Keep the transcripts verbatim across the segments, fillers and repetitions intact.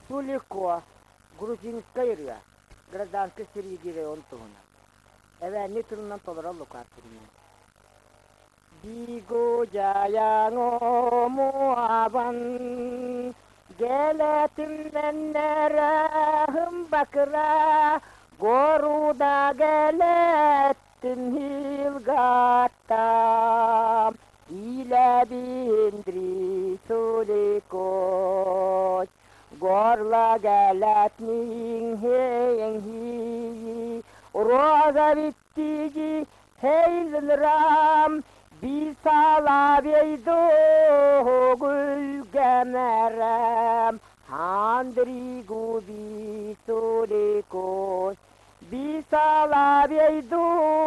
Сулико, грузинская ря, гражданка Сиригире Онтона. Эве не трудно толора лукатурни. Биго жаяңо муабан, geletim mennerahım bakıra, gorуда geletim hilgatta, ile bindri sulikot. Gorla galatning heyeng hi roza bittigi heylin ram bisala beydo gulgameram handri gubi solikos bisala beydo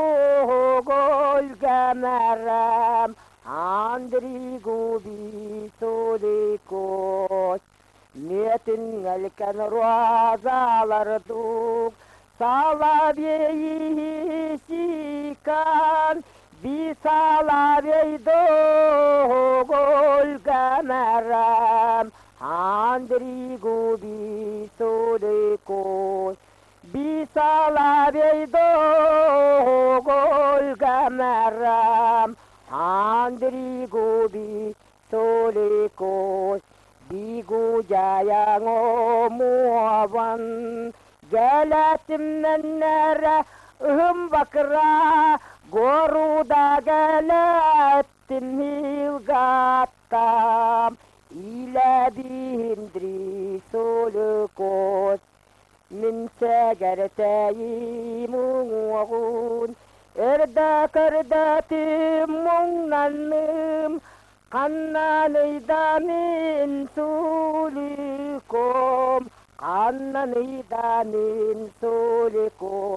gulgameram handri gubi solikos Niyetin elken ruazalar duk Sala beyi sikan Bi sala beydo gol gameram Handri gubi solikos Bi sala beydo gol gameram Handri gubi solikos Bigu jayango muavan Geletim nennere ıhım bakıra Goruda geletim hilgattam İle bindri solukot Min segerteyim uğun Erda kardatim muğnanım Kannanıyda min sulikom Kannanıyda min sulikom